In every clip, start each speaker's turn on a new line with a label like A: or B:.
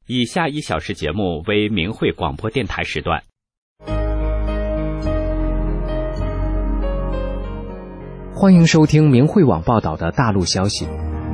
A: 以下1小时节目为明慧广播电台时段。
B: 欢迎收听明慧网报道的大陆消息。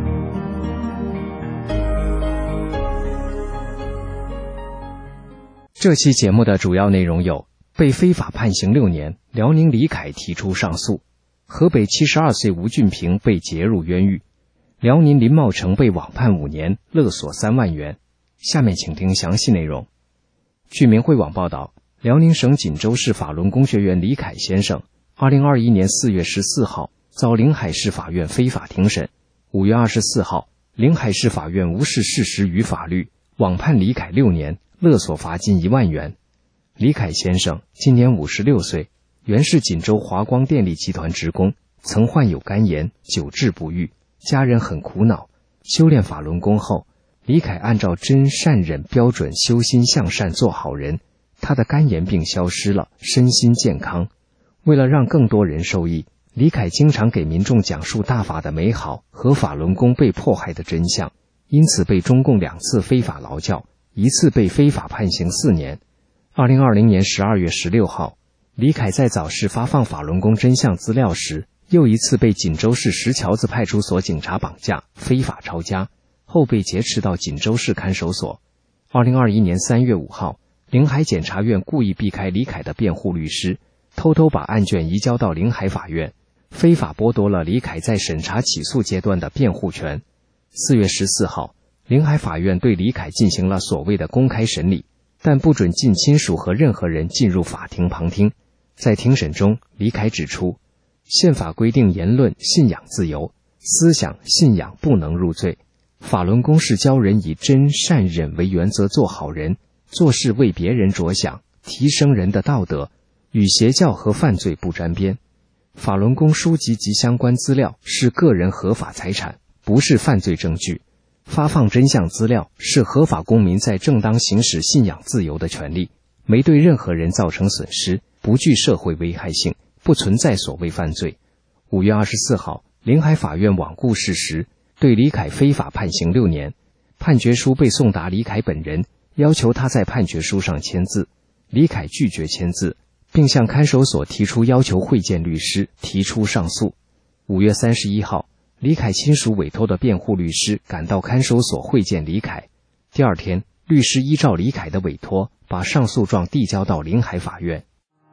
B: 这期节目的主要内容有：被非法判刑6年，辽宁李凯提出上诉；河北72岁吴俊平被劫入冤狱；辽宁林茂成被网判5年，勒索3万元。下面请听详细内容。据明慧网报道，辽宁省锦州市法轮功学员李凯先生2021年4月14号遭临海市法院非法庭审。5月24号，临海市法院无视事实与法律，网判李凯6年，勒索罚金1万元。李凯先生今年56岁，原是锦州华光电力集团职工，曾患有肝炎，久治不愈，家人很苦恼。修炼法轮功后，李凯按照真善忍标准修心向善做好人，他的肝炎病消失了，身心健康。为了让更多人受益，李凯经常给民众讲述大法的美好和法轮功被迫害的真相，因此被中共2次非法劳教，1次被非法判刑4年。2020年12月16号，李凯在早市发放法轮功真相资料时，又1次被锦州市石桥子派出所警察绑架，非法抄家，后被劫持到锦州市看守所。2021年3月5号，临海检察院故意避开李凯的辩护律师，偷偷把案卷移交到临海法院，非法剥夺了李凯在审查起诉阶段的辩护权。4月14号，临海法院对李凯进行了所谓的公开审理，但不准近亲属和任何人进入法庭旁听。在庭审中，李凯指出，宪法规定言论信仰自由，思想信仰不能入罪。法轮功是教人以真善忍为原则做好人，做事为别人着想，提升人的道德，与邪教和犯罪不沾边。法轮功书籍及相关资料是个人合法财产，不是犯罪证据。发放真相资料是合法公民在正当行使信仰自由的权利，没对任何人造成损失，不具社会危害性，不存在所谓犯罪。5月24号，临海法院罔顾事实，对李凯非法判刑6年。判决书被送达李凯本人，要求他在判决书上签字。李凯拒绝签字，并向看守所提出要求会见律师，提出上诉。5月31号，李凯亲属委托的辩护律师赶到看守所会见李凯。第二天，律师依照李凯的委托，把上诉状递交到临海法院。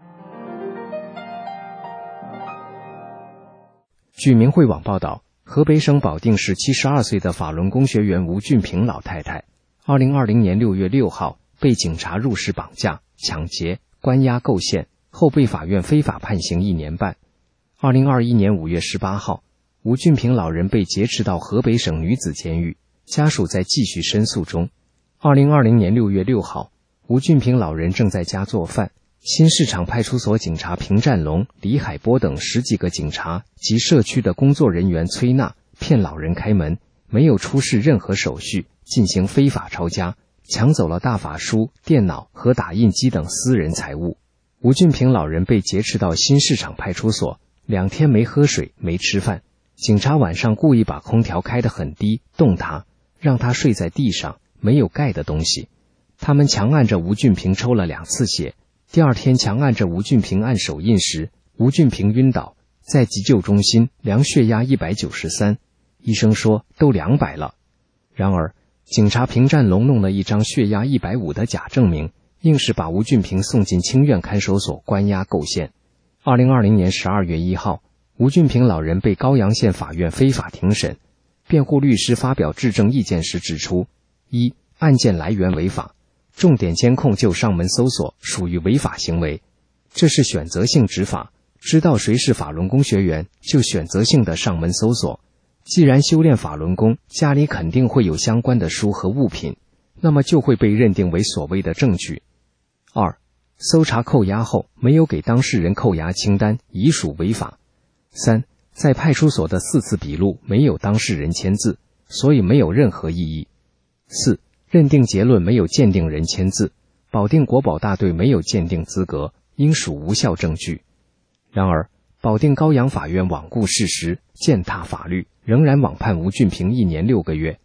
B: 据明慧网报道，河北省保定市72岁的法轮功学员吴俊平老太太，2020年6月6号被警察入室绑架、抢劫、关押构陷，后被法院非法判刑1年半。2021年5月18号，吴俊平老人被劫持到河北省女子监狱，家属在继续申诉中。2020年6月6号，吴俊平老人正在家做饭，新市场派出所警察平占龙、李海波等10几个警察及社区的工作人员崔娜骗老人开门，没有出示任何手续，进行非法抄家，抢走了大法书、电脑和打印机等私人财物。吴俊平老人被劫持到新市场派出所，2天没喝水，没吃饭。警察晚上故意把空调开得很低，冻他，让他睡在地上，没有盖的东西。他们强按着吴俊平抽了2次血。第二天强按着吴俊平按手印时，吴俊平晕倒，在急救中心量血压193，医生说都200了。然而，警察平占龙弄了一张血压150的假证明，硬是把吴俊平送进清苑看守所关押构陷。2020年12月1号，吴俊平老人被高阳县法院非法庭审。辩护律师发表质证意见时指出：1. 案件来源违法，重点监控就上门搜索属于违法行为，这是选择性执法，知道谁是法轮功学员就选择性的上门搜索。既然修炼法轮功，家里肯定会有相关的书和物品，那么就会被认定为所谓的证据。2. 搜查扣押后没有给当事人扣押清单，已属违法。3. 在派出所的4次笔录没有当事人签字，所以没有任何意义。4. 认定结论没有鉴定人签字，保定国保大队没有鉴定资格，应属无效证据。然而，保定高阳法院罔顾事实，践踏法律，仍然网判吴俊平1年6个月。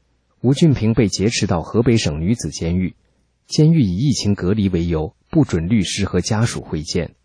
B: 吴俊平被劫持到河北省女子监狱，监狱以疫情隔离为由，不准律师和家属会见。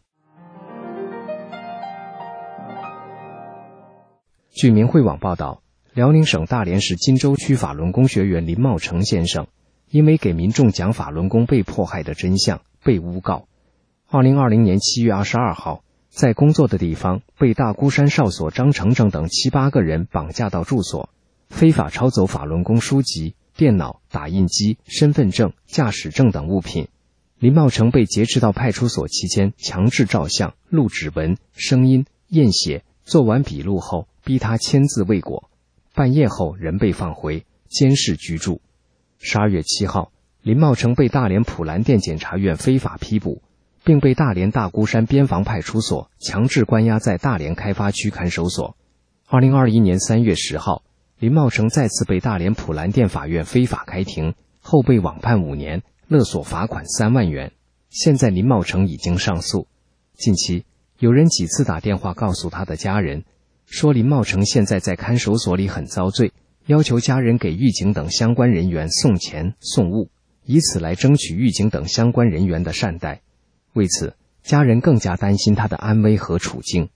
B: 据明慧网报道，辽宁省大连市金州区法轮功学员林茂成先生，因为给民众讲法轮功被迫害的真相，被诬告。2020年7月22号，在工作的地方被大孤山哨所张成正等7、8个人绑架到住所，非法抄走法轮功书籍、电脑、打印机、身份证、驾驶证等物品。林茂成被劫持到派出所期间，强制照相、录指纹、声音、验血，做完笔录后逼他签字未果，半夜后人被放回监视居住。12月7号，林茂成被大连普兰店检察院非法批捕，并被大连大孤山边防派出所强制关押在大连开发区看守所。2021年3月10号，林茂成再次被大连普兰店法院非法开庭，后被网判5年，勒索罚款3万元。现在林茂成已经上诉。近期，有人几次打电话告诉他的家人，说林茂成现在在看守所里很遭罪，要求家人给狱警等相关人员送钱送物，以此来争取狱警等相关人员的善待。为此，家人更加担心他的安危和处境。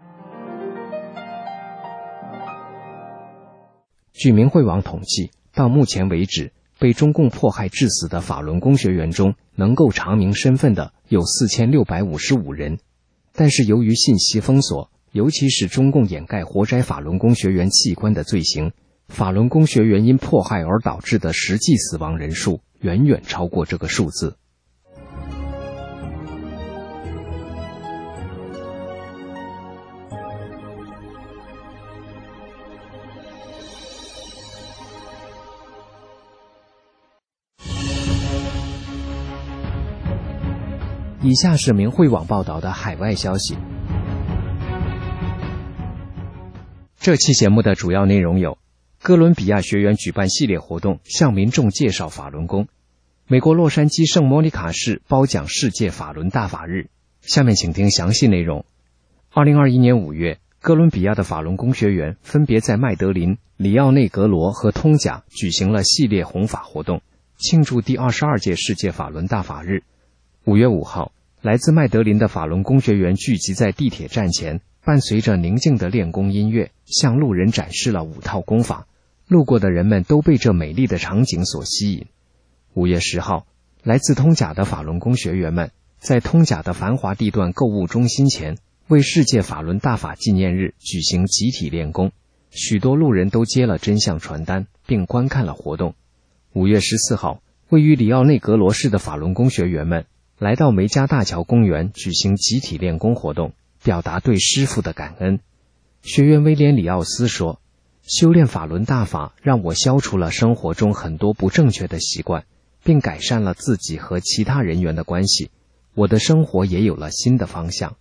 B: 据明慧网统计，到目前为止，被中共迫害致死的法轮功学员中，能够查明身份的有4655人。但是由于信息封锁，尤其是中共掩盖活摘法轮功学员器官的罪行，法轮功学员因迫害而导致的实际死亡人数远远超过这个数字。以下是明慧网报道的海外消息。这期节目的主要内容有：哥伦比亚学员举办系列活动，向民众介绍法轮功；美国洛杉矶圣莫妮卡市褒奖世界法轮大法日。下面请听详细内容。2021年5月，哥伦比亚的法轮功学员分别在麦德林、里奥内格罗和通贾举行了系列弘法活动，庆祝第22届世界法轮大法日。5月5号，来自麦德林的法轮功学员聚集在地铁站前，伴随着宁静的练功音乐，向路人展示了5套功法。路过的人们都被这美丽的场景所吸引。5月10号，来自通贾的法轮功学员们在通贾的繁华地段购物中心前，为世界法轮大法纪念日举行集体练功。许多路人都接了真相传单，并观看了活动。5月14号，位于里奥内格罗市的法轮功学员们来到梅加大桥公园举行集体练功活动，表达对师父的感恩。学员威廉·里奥斯说，修炼法轮大法让我消除了生活中很多不正确的习惯，并改善了自己和其他人员的关系，我的生活也有了新的方向。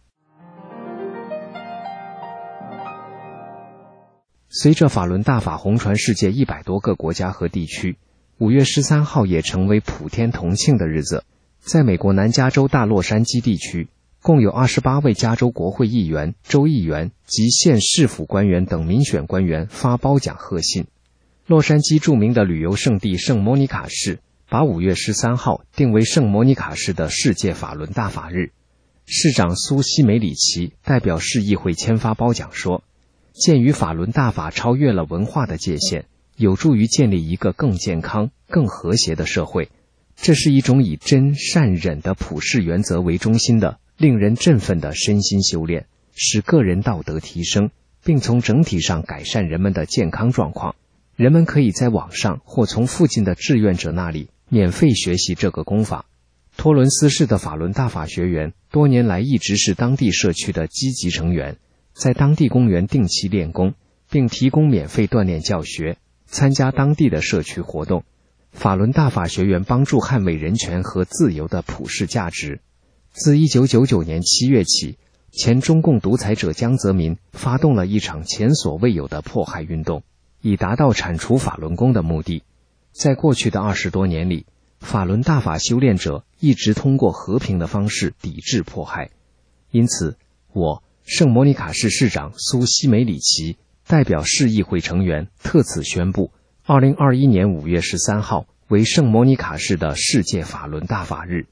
B: 随着法轮大法红传世界100多个国家和地区，5月13号也成为普天同庆的日子。在美国南加州大洛杉矶地区，共有28位加州国会议员、州议员及县市府官员等民选官员发褒奖贺信。洛杉矶著名的旅游胜地圣莫妮卡市把5月13号定为圣莫妮卡市的世界法轮大法日。市长苏西梅里奇代表市议会签发褒奖说，鉴于法轮大法超越了文化的界限，有助于建立一个更健康、更和谐的社会。这是一种以真、善、忍的普世原则为中心的、令人振奋的身心修炼，使个人道德提升，并从整体上改善人们的健康状况。人们可以在网上或从附近的志愿者那里免费学习这个功法。托伦斯市的法轮大法学员多年来一直是当地社区的积极成员，在当地公园定期练功，并提供免费锻炼教学，参加当地的社区活动。法轮大法学员帮助捍卫人权和自由的普世价值。自1999年7月起，前中共独裁者江泽民发动了一场前所未有的迫害运动，以达到铲除法轮功的目的。在过去的20多年里，法轮大法修炼者一直通过和平的方式抵制迫害。因此，我，圣莫妮卡市市长苏西梅里奇代表市议会成员特此宣布 2021年5月13号为圣莫尼卡市的世界法轮大法日。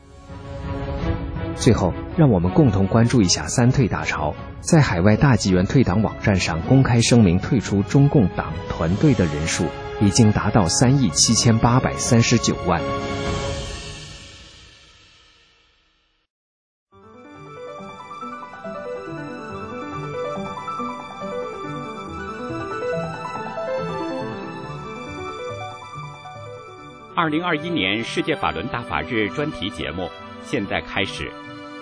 B: 最后，让我们共同关注一下三退大潮。在海外大纪元退党网站上公开声明退出中共党团队的人数已经达到3.7839亿。
A: 2021年世界法轮大法日专题节目现在开始。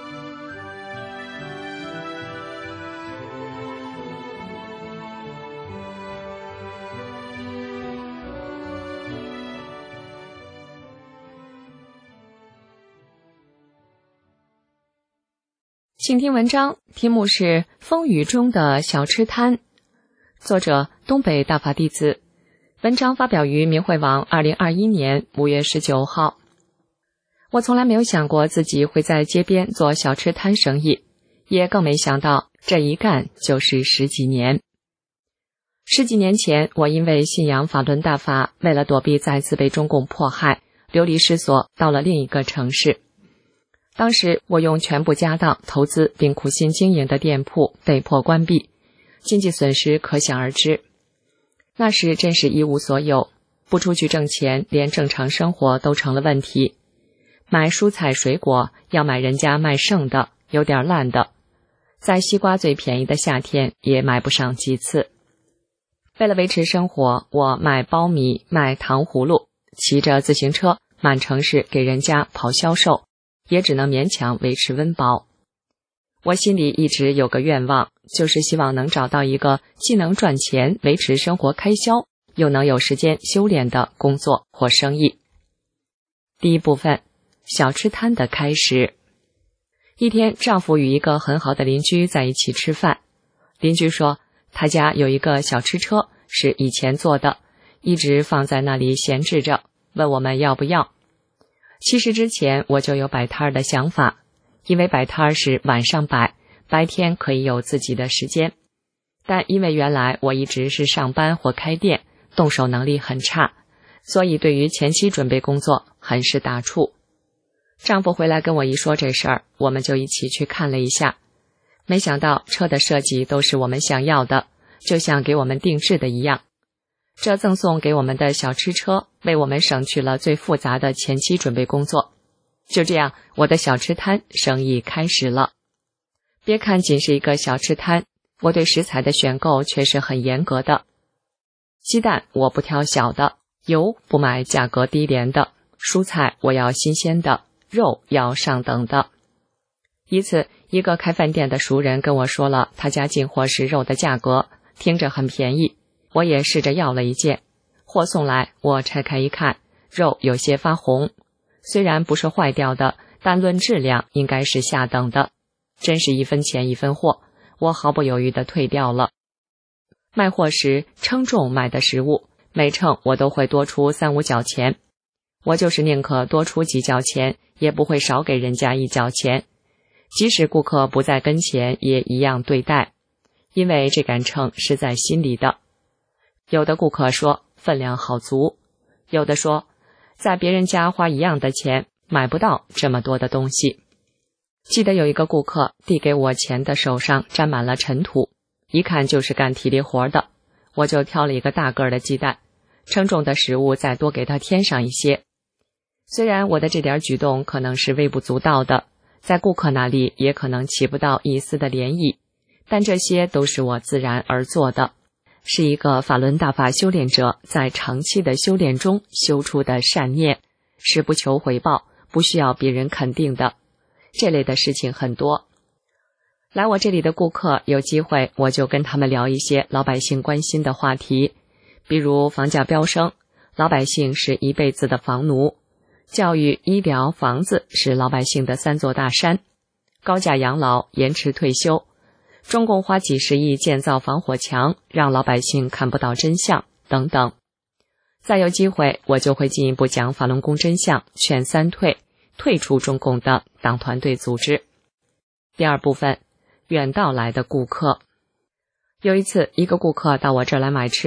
C: 请听文章，题目是《风雨中的小吃摊》，作者东北大法弟子。文章发表于明慧网2021年5月19号。我从来没有想过自己会在街边做小吃摊生意，也更没想到这一干就是10几年。10几年前，我因为信仰法轮大法，为了躲避再次被中共迫害，流离失所到了另一个城市。当时我用全部家当投资并苦心经营的店铺被迫关闭，经济损失可想而知。那时真是一无所有，不出去挣钱，连正常生活都成了问题。买蔬菜水果要买人家卖剩的，有点烂的，在西瓜最便宜的夏天也买不上几次。为了维持生活，我卖苞米，卖糖葫芦，骑着自行车满城市给人家跑销售，也只能勉强维持温饱。我心里一直有个愿望，就是希望能找到一个既能赚钱维持生活开销，又能有时间修炼的工作或生意。第一部分，小吃摊的开始。一天，丈夫与一个很好的邻居在一起吃饭。邻居说，他家有一个小吃车，是以前做的，一直放在那里闲置着，问我们要不要。其实之前我就有摆摊的想法，因为摆摊是晚上摆，白天可以有自己的时间。但因为原来我一直是上班或开店，动手能力很差，所以对于前期准备工作很是打怵。丈夫回来跟我一说这事儿，我们就一起去看了一下。没想到车的设计都是我们想要的，就像给我们定制的一样。这赠送给我们的小吃车为我们省去了最复杂的前期准备工作。就这样，我的小吃摊生意开始了。别看仅是一个小吃摊，我对食材的选购却是很严格的。鸡蛋我不挑小的，油不买价格低廉的，蔬菜我要新鲜的，肉要上等的。一次，一个开饭店的熟人跟我说了他家进货时肉的价格，听着很便宜。我也试着要了一件，货送来，我拆开一看，肉有些发红，虽然不是坏掉的，但论质量应该是下等的，真是一分钱一分货，我毫不犹豫地退掉了。卖货时称重卖的食物，每称我都会多出3-5角钱，我就是宁可多出几角钱，也不会少给人家1角钱，即使顾客不在跟前也一样对待，因为这杆秤是在心里的。有的顾客说分量好足，有的说在别人家花一样的钱买不到这么多的东西。记得有一个顾客递给我钱的手上沾满了尘土，一看就是干体力活的，我就挑了一个大个的鸡蛋，称重的食物再多给他添上一些。虽然我的这点举动可能是微不足道的，在顾客那里也可能起不到一丝的涟漪，但这些都是我自然而做的，是一个法轮大法修炼者在长期的修炼中修出的善念，是不求回报，不需要别人肯定的。这类的事情很多。来我这里的顾客有机会，我就跟他们聊一些老百姓关心的话题，比如房价飙升，老百姓是一辈子的房奴；教育、医疗、房子是老百姓的3座大山；高价养老、延迟退休；中共花几十亿建造防火墙，让老百姓看不到真相等等。再有机会，我就会进一步讲法轮功真相，劝3退，退出中共的党团队组织。第二部分，远道来的顾客。有一次，一个顾客到我这儿来买吃的，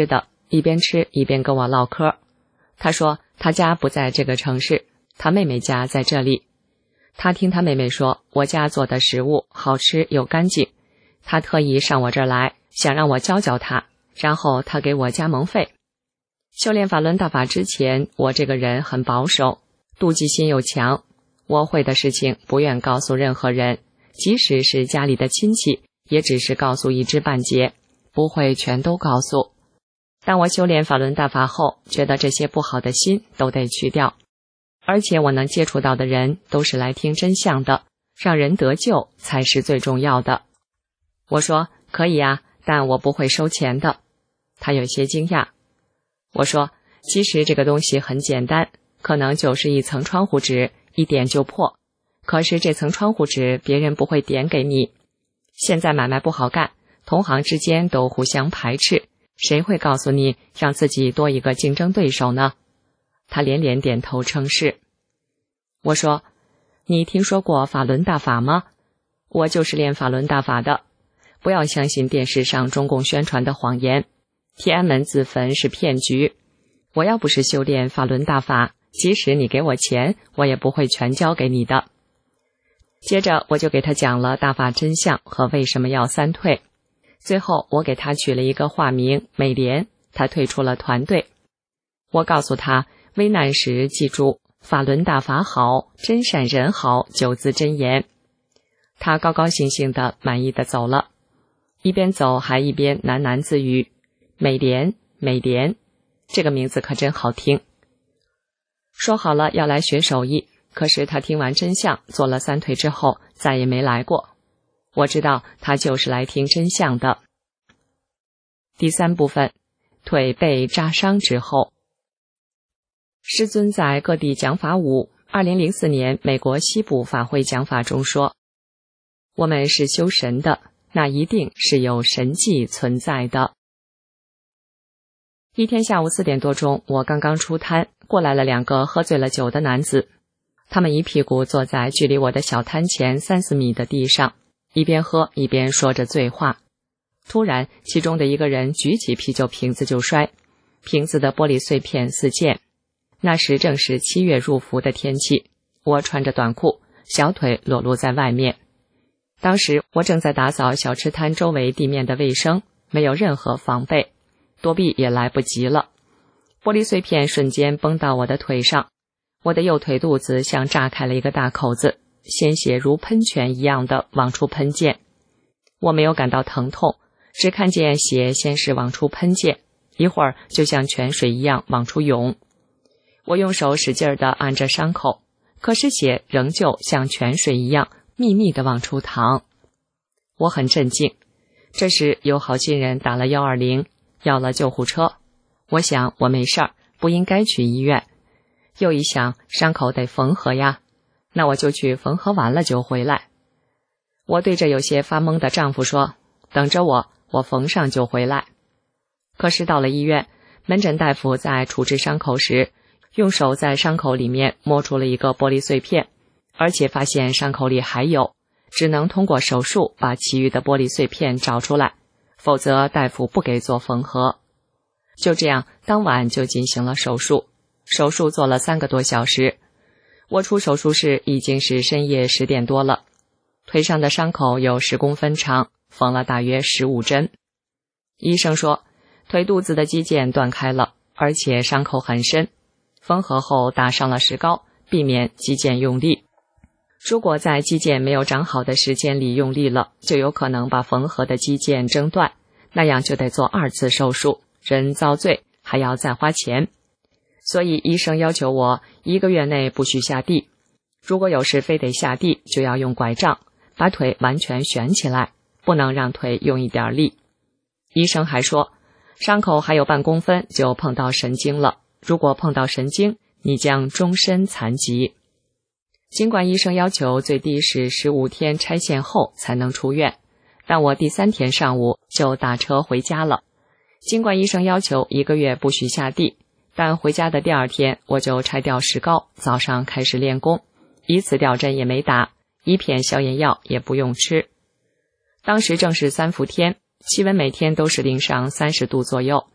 C: 一边吃一边跟我唠嗑。他说他家不在这个城市，他妹妹家在这里。他听他妹妹说我家做的食物好吃又干净，他特意上我这儿来，想让我教教他，然后他给我加盟费。修炼法轮大法之前，我这个人很保守，妒忌心又强，我会的事情不愿告诉任何人，即使是家里的亲戚，也只是告诉一知半解，不会全都告诉。当我修炼法轮大法后，觉得这些不好的心都得去掉，而且我能接触到的人都是来听真相的，让人得救才是最重要的。我说可以啊，但我不会收钱的。他有些惊讶。我说其实这个东西很简单，可能就是一层窗户纸，一点就破，可是这层窗户纸别人不会点给你。现在买卖不好干，同行之间都互相排斥，谁会告诉你让自己多一个竞争对手呢？他连连点头称是。我说你听说过法轮大法吗？我就是练法轮大法的，不要相信电视上中共宣传的谎言，天安门自焚是骗局。我要不是修炼法轮大法，即使你给我钱，我也不会全交给你的。接着我就给他讲了大法真相和为什么要三退。最后我给他取了一个化名美莲，他退出了团队。我告诉他危难时记住法轮大法好，真善人好9字真言。他高高兴兴的满意的走了，一边走还一边喃喃自语，美莲美莲，这个名字可真好听。说好了要来学手艺，可是他听完真相做了3退之后再也没来过。我知道他就是来听真相的。第3部分，腿被扎伤之后。师尊在各地讲法舞，2004年美国西部法会讲法中说，我们是修神的，那一定是有神迹存在的。一天下午4点多钟，我刚刚出摊，过来了2个喝醉了酒的男子，他们一屁股坐在距离我的小摊前3-4米的地上，一边喝一边说着醉话。突然，其中的一个人举起啤酒瓶子就摔，瓶子的玻璃碎片四溅。那时正是7月入伏的天气，我穿着短裤，小腿裸露在外面。当时我正在打扫小吃摊周围地面的卫生，没有任何防备，躲避也来不及了。玻璃碎片瞬间崩到我的腿上，我的右腿肚子像炸开了一个大口子，鲜血如喷泉一样的往出喷溅。我没有感到疼痛，只看见血先是往出喷溅，一会儿就像泉水一样往出涌。我用手使劲地按着伤口，可是血仍旧像泉水一样密密地往出淌。我很震惊，这时有好心人打了120，要了救护车。我想我没事儿，不应该去医院。又一想，伤口得缝合呀，那我就去缝合完了就回来。我对着有些发懵的丈夫说，等着我缝上就回来。可是到了医院，门诊大夫在处置伤口时，用手在伤口里面摸出了一个玻璃碎片，而且发现伤口里还有，只能通过手术把其余的玻璃碎片找出来，否则大夫不给做缝合。就这样，当晚就进行了手术，手术做了3个多小时。我出手术室已经是深夜10点多了，腿上的伤口有10公分长，缝了大约15针。医生说，腿肚子的肌腱断开了，而且伤口很深，缝合后打上了石膏，避免肌腱用力。如果在肌腱没有长好的时间里用力了，就有可能把缝合的肌腱挣断，那样就得做2次手术，人遭罪，还要再花钱。所以医生要求我1个月内不许下地，如果有事非得下地，就要用拐杖把腿完全悬起来，不能让腿用一点力。医生还说，伤口还有半公分就碰到神经了，如果碰到神经，你将终身残疾。尽管医生要求最低是15天拆线后才能出院，但我第3天上午就打车回家了。尽管医生要求1个月不许下地，但回家的第2天我就拆掉石膏，早上开始练功，一次吊针也没打，1片消炎药也不用吃。当时正是3伏天，气温每天都是零上30度左右，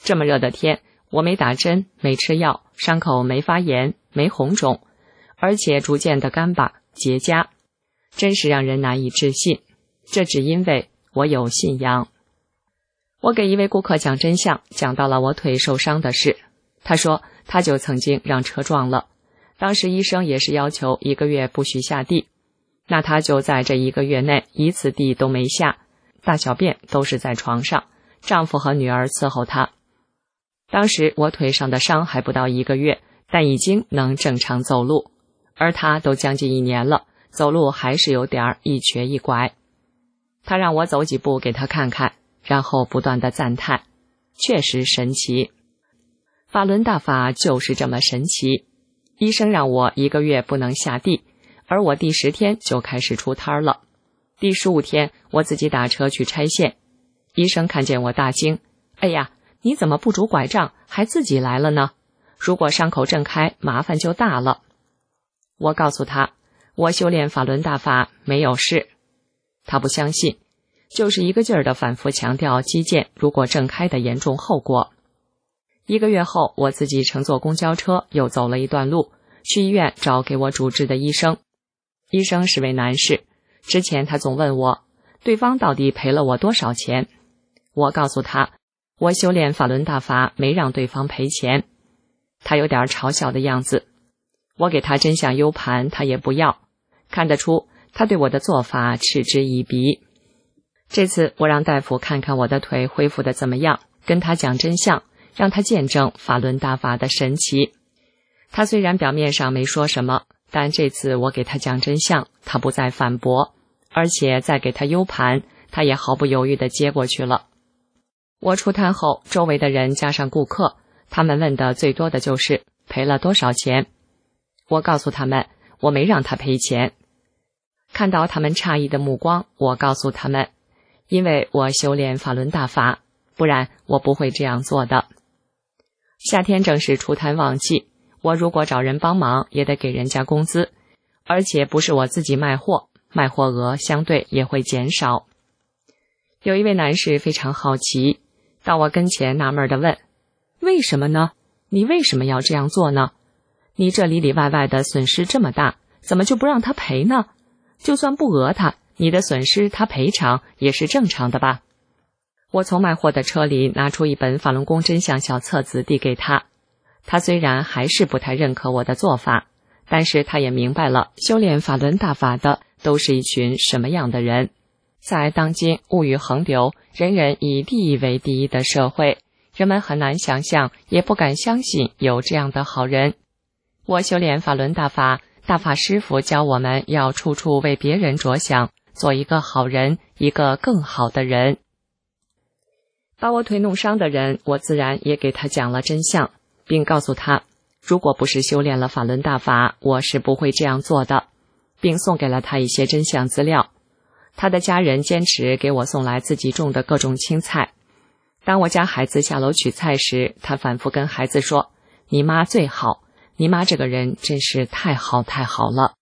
C: 这么热的天，我没打针，没吃药，伤口没发炎，没红肿，而且逐渐的干巴结痂，真是让人难以置信。这只因为我有信仰。我给一位顾客讲真相，讲到了我腿受伤的事。他说他就曾经让车撞了，当时医生也是要求1个月不许下地，那他就在这1个月内一次地都没下，大小便都是在床上，丈夫和女儿伺候他。当时我腿上的伤还不到1个月，但已经能正常走路，而他都将近1年了，走路还是有点一瘸一拐。他让我走几步给他看看，然后不断的赞叹，确实神奇。法轮大法就是这么神奇。医生让我1个月不能下地，而我第10天就开始出摊了。第15天我自己打车去拆线，医生看见我大惊，哎呀，你怎么不拄拐杖还自己来了呢？如果伤口正开，麻烦就大了。我告诉他，我修炼法轮大法没有事。他不相信，就是一个劲儿地反复强调肌腱如果正开的严重后果。1个月后，我自己乘坐公交车又走了一段路，去医院找给我主治的医生。医生是位男士，之前他总问我，对方到底赔了我多少钱。我告诉他，我修炼法轮大法没让对方赔钱。他有点嘲笑的样子。我给他真相 U 盘，他也不要，看得出他对我的做法嗤之以鼻。这次我让大夫看看我的腿恢复得怎么样，跟他讲真相，让他见证法轮大法的神奇。他虽然表面上没说什么，但这次我给他讲真相，他不再反驳，而且再给他 U 盘，他也毫不犹豫地接过去了。我出摊后，周围的人加上顾客，他们问的最多的就是赔了多少钱。我告诉他们，我没让他赔钱。看到他们诧异的目光，我告诉他们，因为我修炼法轮大法，不然我不会这样做的。夏天正是出摊旺季，我如果找人帮忙，也得给人家工资，而且不是我自己卖货，卖货额相对也会减少。有一位男士非常好奇，到我跟前纳闷地问，为什么呢？你为什么要这样做呢？你这里里外外的损失这么大，怎么就不让他赔呢？就算不讹他，你的损失他赔偿也是正常的吧？我从卖货的车里拿出一本法轮功真相小册子递给他。他虽然还是不太认可我的做法，但是他也明白了修炼法轮大法的都是一群什么样的人。在当今物欲横流，人人以利益为第一的社会，人们很难想象，也不敢相信有这样的好人。我修炼法轮大法，大法师父教我们要处处为别人着想，做一个好人，一个更好的人。把我腿弄伤的人，我自然也给他讲了真相，并告诉他，如果不是修炼了法轮大法，我是不会这样做的，并送给了他一些真相资料。他的家人坚持给我送来自己种的各种青菜。当我家孩子下楼取菜时，他反复跟孩子说，你妈最好，你妈这个人真是太好太好了。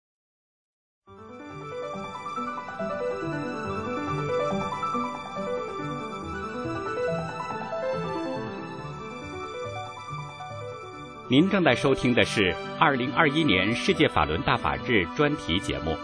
A: 您正在收听的是2021年世界法轮大法日专题节目。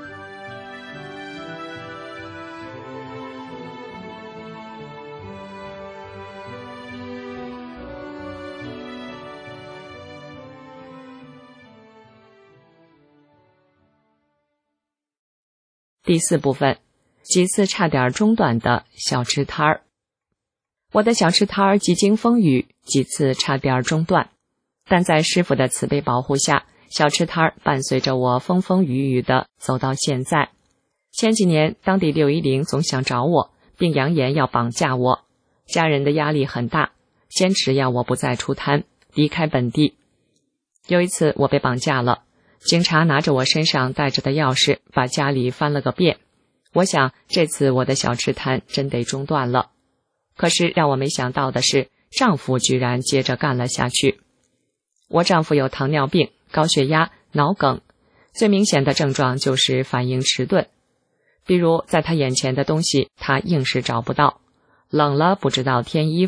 C: 第4部分，几次差点中断的小吃摊儿。我的小吃摊儿几经风雨，几次差点中断，但在师父的慈悲保护下，小吃摊儿伴随着我风风雨雨的走到现在。前几年，当地610总想找我，并扬言要绑架我，家人的压力很大，坚持要我不再出摊，离开本地。有一次我被绑架了，警察拿着我身上带着的钥匙，把家里翻了个遍。我想这次我的小吃摊真得中断了。可是让我没想到的是，丈夫居然接着干了下去。我丈夫有糖尿病、高血压、脑梗，最明显的症状就是反应迟钝。比如在他眼前的东西，他硬是找不到，冷了不知道添衣服，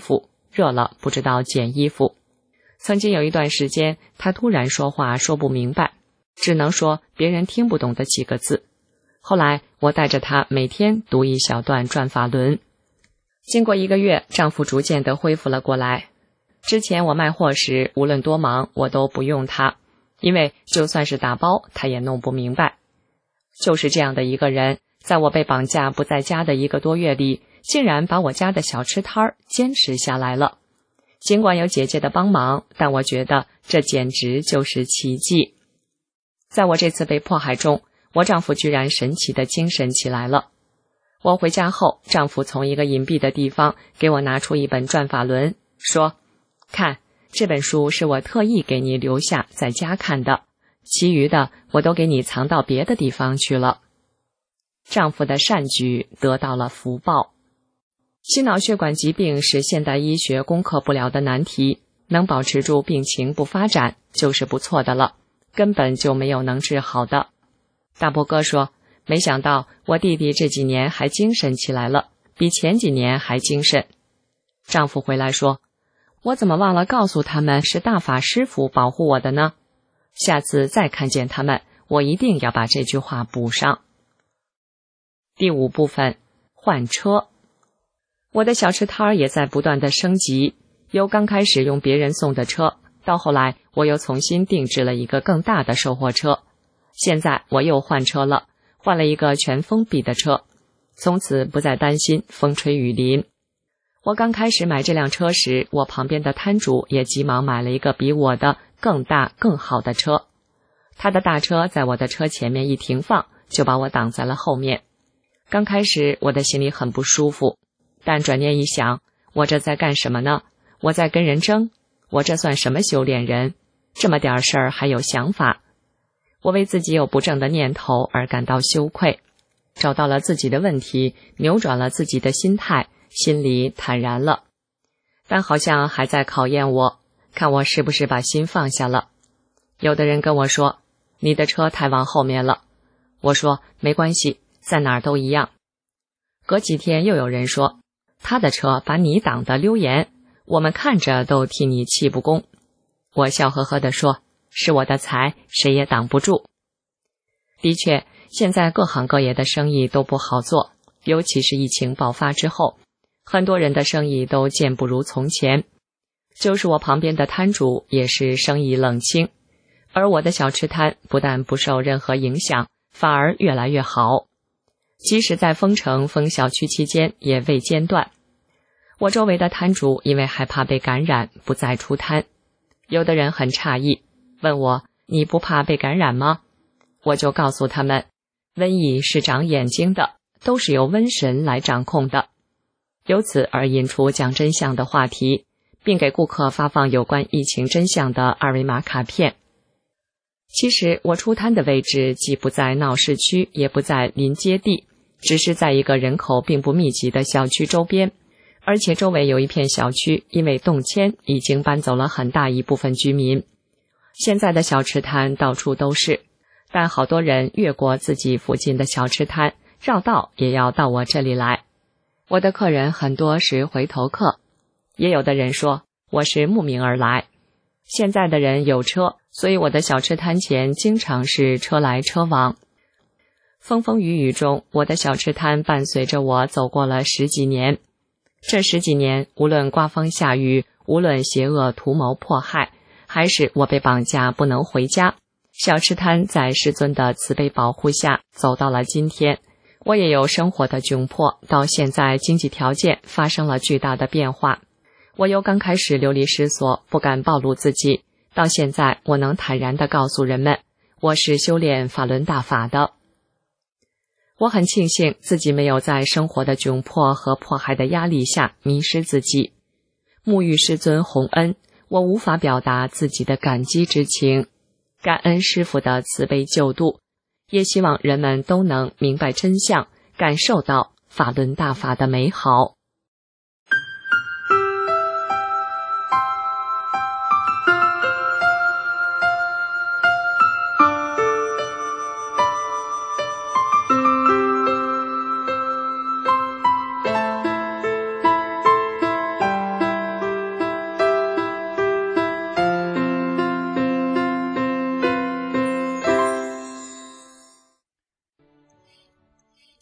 C: 热了不知道捡衣服。曾经有一段时间，他突然说话说不明白，只能说别人听不懂的几个字。后来我带着他每天读一小段转法轮。经过1个月，丈夫逐渐地恢复了过来。之前我卖货时，无论多忙，我都不用他，因为就算是打包，他也弄不明白。就是这样的一个人，在我被绑架不在家的1个多月里，竟然把我家的小吃摊儿坚持下来了。尽管有姐姐的帮忙，但我觉得这简直就是奇迹。在我这次被迫害中，我丈夫居然神奇地精神起来了。我回家后，丈夫从一个隐蔽的地方给我拿出一本转法轮，说：“看，这本书是我特意给你留下在家看的，其余的我都给你藏到别的地方去了。”丈夫的善举得到了福报。心脑血管疾病是现代医学攻克不了的难题，能保持住病情不发展就是不错的了，根本就没有能治好的。大伯哥说，没想到我弟弟这几年还精神起来了，比前几年还精神。丈夫回来说，我怎么忘了告诉他们是大法师父保护我的呢？下次再看见他们，我一定要把这句话补上。第5部分，换车。我的小吃摊儿也在不断的升级，由刚开始用别人送的车，到后来我又重新定制了一个更大的售货车。现在我又换车了，换了一个全封闭的车，从此不再担心风吹雨淋。我刚开始买这辆车时，我旁边的摊主也急忙买了一个比我的更大更好的车。他的大车在我的车前面一停放，就把我挡在了后面。刚开始我的心里很不舒服，但转念一想，我这在干什么呢？我在跟人争，我这算什么修炼人？这么点事儿还有想法？我为自己有不正的念头而感到羞愧，找到了自己的问题，扭转了自己的心态，心里坦然了。但好像还在考验我，看我是不是把心放下了。有的人跟我说，你的车太往后面了。我说没关系，在哪儿都一样。隔几天又有人说，他的车把你挡得溜严，我们看着都替你气不公。我笑呵呵地说，是我的财，谁也挡不住。的确，现在各行各业的生意都不好做，尤其是疫情爆发之后，很多人的生意都健不如从前。就是我旁边的摊主也是生意冷清，而我的小吃摊不但不受任何影响，反而越来越好。即使在封城封小区期间也未间断。我周围的摊主因为害怕被感染，不再出摊。有的人很诧异，问我，你不怕被感染吗？我就告诉他们，瘟疫是长眼睛的，都是由瘟神来掌控的。由此而引出讲真相的话题，并给顾客发放有关疫情真相的2维码卡片。其实我出摊的位置既不在闹市区，也不在临街地，只是在一个人口并不密集的小区周边，而且周围有一片小区因为动迁已经搬走了很大一部分居民。现在的小吃摊到处都是，但好多人越过自己附近的小吃摊，绕道也要到我这里来。我的客人很多是回头客，也有的人说我是慕名而来。现在的人有车，所以我的小吃摊前经常是车来车往。风风雨雨中，我的小吃摊伴随着我走过了10几年。这10几年，无论刮风下雨，无论邪恶图谋迫害，还是我被绑架不能回家，小吃摊在师尊的慈悲保护下走到了今天。我也有生活的窘迫，到现在经济条件发生了巨大的变化。我由刚开始流离失所，不敢暴露自己，到现在我能坦然地告诉人们，我是修炼法轮大法的。我很庆幸自己没有在生活的窘迫和迫害的压力下迷失自己。沐浴师尊洪恩，我无法表达自己的感激之情，感恩师父的慈悲救度，也希望人们都能明白真相，感受到法轮大法的美好。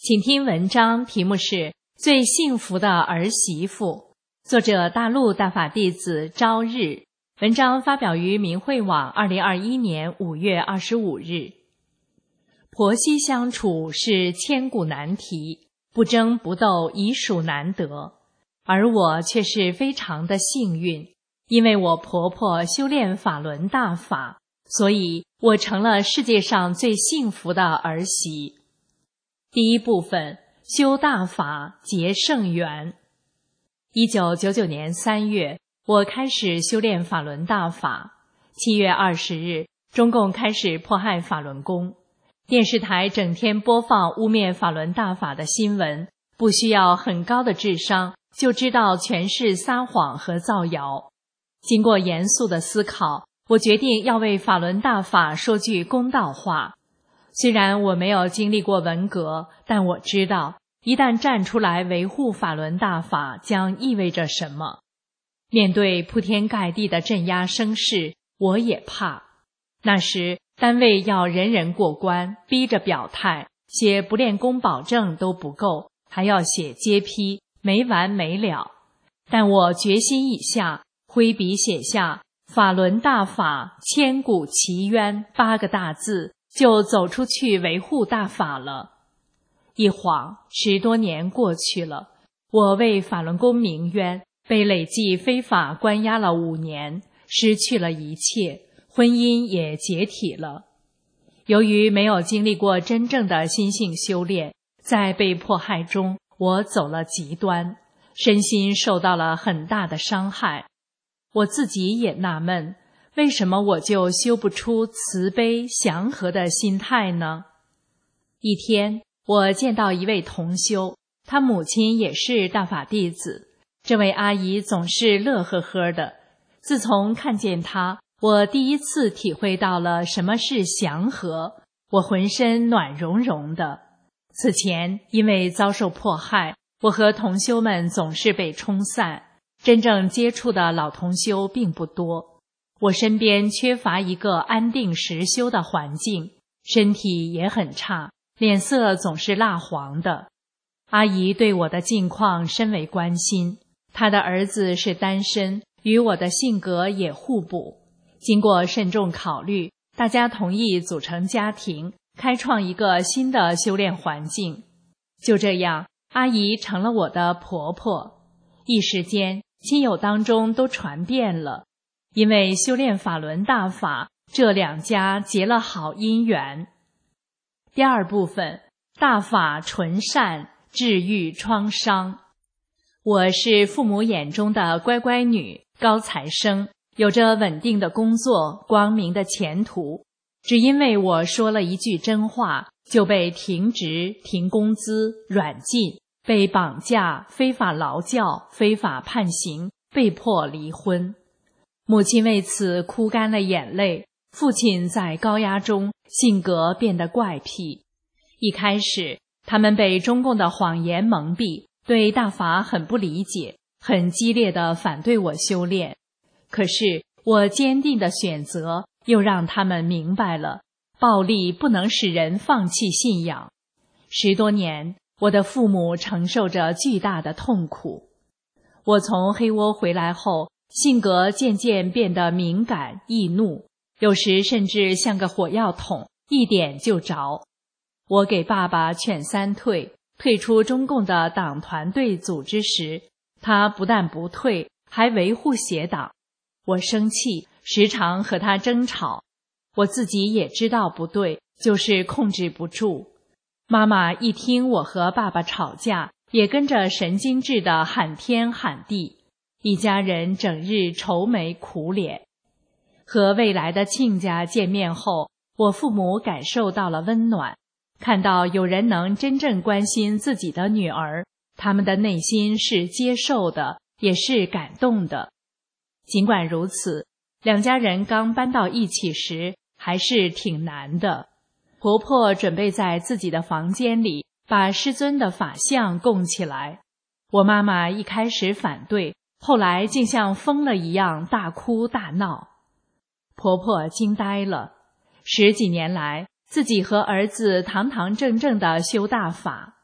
D: 请听文章，题目是《最幸福的儿媳妇》，作者大陆大法弟子朝日。文章发表于明慧网2021年5月25日。婆媳相处是千古难题，不争不斗已属难得，而我却是非常的幸运，因为我婆婆修炼法轮大法，所以我成了世界上最幸福的儿媳。第一部分，修大法结圣缘。1999年3月，我开始修炼法轮大法。7月20日，中共开始迫害法轮功，电视台整天播放污蔑法轮大法的新闻，不需要很高的智商就知道全是撒谎和造谣。经过严肃的思考，我决定要为法轮大法说句公道话。虽然我没有经历过文革，但我知道一旦站出来维护法轮大法将意味着什么。面对铺天盖地的镇压声势，我也怕。那时单位要人人过关，逼着表态，写不练功保证都不够，还要写揭批，没完没了。但我决心已下，挥笔写下法轮大法千古奇冤8个大字，就走出去维护大法了。一晃10多年过去了，我为法轮功鸣冤，被累计非法关押了5年，失去了一切，婚姻也解体了。由于没有经历过真正的心性修炼，在被迫害中，我走了极端，身心受到了很大的伤害。我自己也纳闷，为什么我就修不出慈悲祥和的心态呢？一天，我见到一位同修，他母亲也是大法弟子。这位阿姨总是乐呵呵的。自从看见她，我第一次体会到了什么是祥和，我浑身暖融融的。此前因为遭受迫害，我和同修们总是被冲散，真正接触的老同修并不多。我身边缺乏一个安定实修的环境，身体也很差，脸色总是蜡黄的。阿姨对我的近况深为关心，她的儿子是单身，与我的性格也互补。经过慎重考虑，大家同意组成家庭，开创一个新的修炼环境。就这样，阿姨成了我的婆婆。一时间，亲友当中都传遍了。因为修炼法轮大法，这2家结了好姻缘。第二部分，大法纯善，治愈创伤。我是父母眼中的乖乖女，高材生，有着稳定的工作，光明的前途。只因为我说了一句真话，就被停职、停工资、软禁，被绑架、非法劳教、非法判刑，被迫离婚。母亲为此哭干了眼泪，父亲在高压中性格变得怪癖。一开始，他们被中共的谎言蒙蔽，对大法很不理解，很激烈地反对我修炼。可是我坚定的选择，又让他们明白了，暴力不能使人放弃信仰。10多年，我的父母承受着巨大的痛苦。我从黑窝回来后，性格渐渐变得敏感易怒，有时甚至像个火药桶，一点就着。我给爸爸劝3退，退出中共的党团队组织时，他不但不退，还维护邪党。我生气，时常和他争吵。我自己也知道不对，就是控制不住。妈妈一听我和爸爸吵架，也跟着神经质地喊天喊地。一家人整日愁眉苦脸。和未来的亲家见面后，我父母感受到了温暖，看到有人能真正关心自己的女儿，他们的内心是接受的，也是感动的。尽管如此，2家人刚搬到一起时还是挺难的。婆婆准备在自己的房间里把师尊的法像供起来，我妈妈一开始反对，后来竟像疯了一样大哭大闹。婆婆惊呆了，10几年来，自己和儿子堂堂正正地修大法，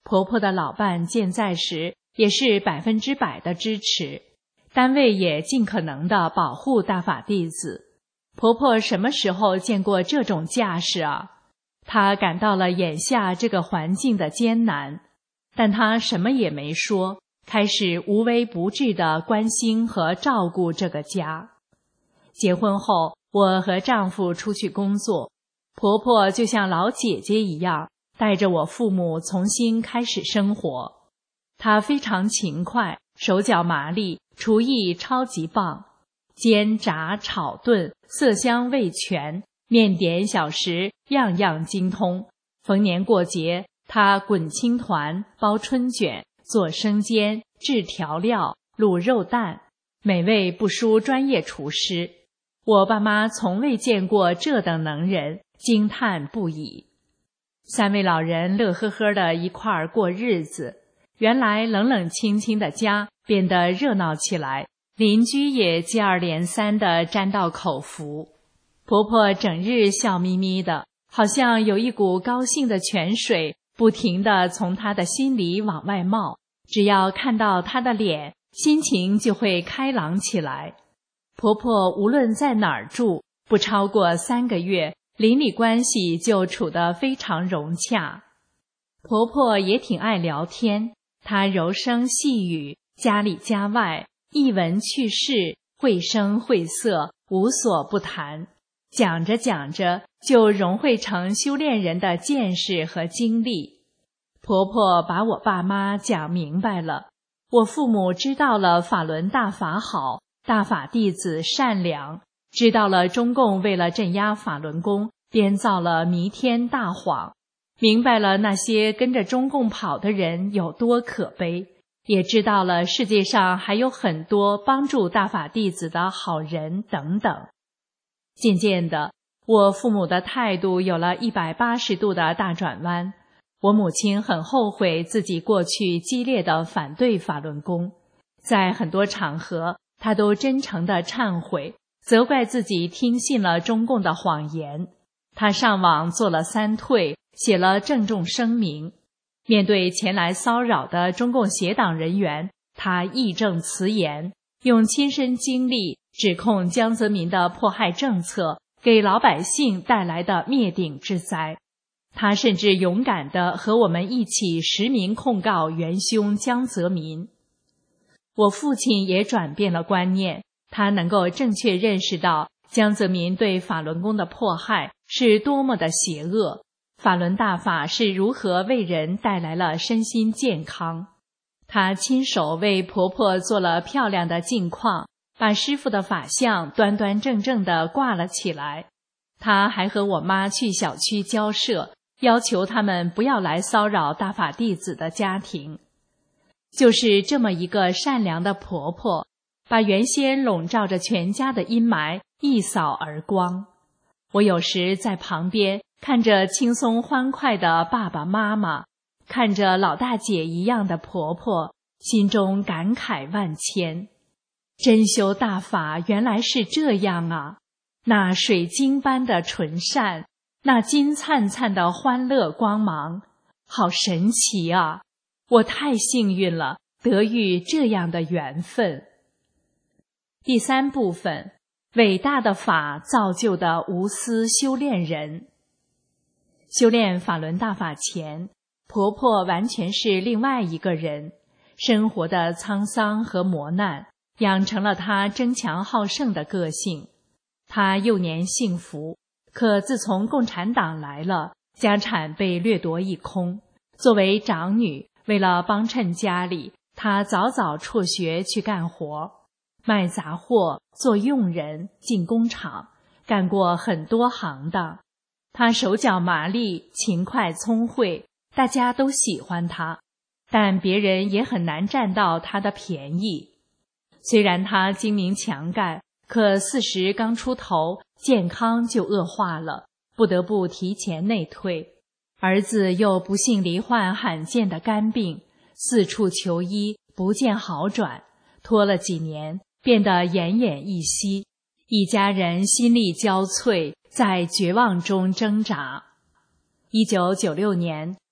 D: 婆婆的老伴健在时也是100%的支持，单位也尽可能的保护大法弟子。婆婆什么时候见过这种架势啊？她感到了眼下这个环境的艰难，但她什么也没说，开始无微不至地关心和照顾这个家。结婚后，我和丈夫出去工作，婆婆就像老姐姐一样，带着我父母重新开始生活。她非常勤快，手脚麻利，厨艺超级棒，煎炸炒炖色香味全，面点小食样样精通。逢年过节，她滚青团、包春卷、做生煎、制调料、卤肉蛋，美味不输专业厨师。我爸妈从未见过这等能人，惊叹不已。3位老人乐呵呵的一块儿过日子，原来冷冷清清的家变得热闹起来，邻居也接二连三地沾到口福。婆婆整日笑眯眯的，好像有一股高兴的泉水不停地从她的心里往外冒，只要看到她的脸，心情就会开朗起来。婆婆无论在哪儿住，不超过3个月，邻里关系就处得非常融洽。婆婆也挺爱聊天，她柔声细语，家里家外，一闻趣事，绘声绘色，无所不谈。讲着讲着，就融汇成修炼人的见识和经历。婆婆把我爸妈讲明白了，我父母知道了法轮大法好，大法弟子善良，知道了中共为了镇压法轮功编造了弥天大谎，明白了那些跟着中共跑的人有多可悲，也知道了世界上还有很多帮助大法弟子的好人等等。渐渐的，我父母的态度有了180度的大转弯。我母亲很后悔自己过去激烈的反对法轮功，在很多场合她都真诚地忏悔，责怪自己听信了中共的谎言。她上网做了3退，写了郑重声明。面对前来骚扰的中共邪党人员，她义正辞严，用亲身经历指控江泽民的迫害政策给老百姓带来的灭顶之灾。他甚至勇敢地和我们一起实名控告元凶江泽民。我父亲也转变了观念，他能够正确认识到江泽民对法轮功的迫害是多么的邪恶，法轮大法是如何为人带来了身心健康。他亲手为婆婆做了漂亮的镜框，把师父的法像端端正正地挂了起来。他还和我妈去小区交涉，要求他们不要来骚扰大法弟子的家庭。就是这么一个善良的婆婆，把原先笼罩着全家的阴霾一扫而光。我有时在旁边看着轻松欢快的爸爸妈妈，看着老大姐一样的婆婆，心中感慨万千。真修大法原来是这样啊，那水晶般的纯善，那金灿灿的欢乐光芒，好神奇啊！我太幸运了，得遇这样的缘分。第3部分，伟大的法造就的无私修炼人。修炼法轮大法前，婆婆完全是另外一个人，生活的沧桑和磨难养成了她争强好胜的个性。她幼年幸福，可自从共产党来了，家产被掠夺一空。作为长女，为了帮衬家里，她早早辍学去干活，卖杂货、做佣人、进工厂，干过很多行当。她手脚麻利，勤快聪慧，大家都喜欢她，但别人也很难占到她的便宜。虽然她精明强干，可40刚出头，健康就恶化了，不得不提前内退。儿子又不幸罹患罕见的肝病，四处求医，不见好转，拖了几年，变得奄奄一息。一家人心力交瘁，在绝望中挣扎。1996年，